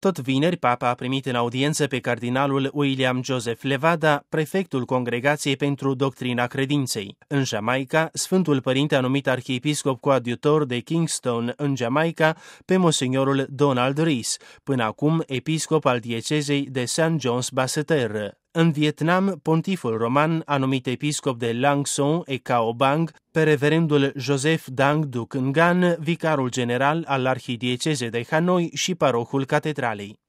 Tot vineri, Papa a primit în audiență pe cardinalul William Joseph Levada, prefectul Congregației pentru Doctrina Credinței. În Jamaica, Sfântul Părinte a numit arhiepiscop coadjutor de Kingston, în Jamaica, pe monsignorul Donald Rees, până acum episcop al diecezei de St. John's Basseterre. În Vietnam, pontiful roman a numit episcop de Lang Son et Cao Bang pe reverendul Joseph Dang Duc Ngan, vicarul general al arhidiecezei de Hanoi și parohul catedralei.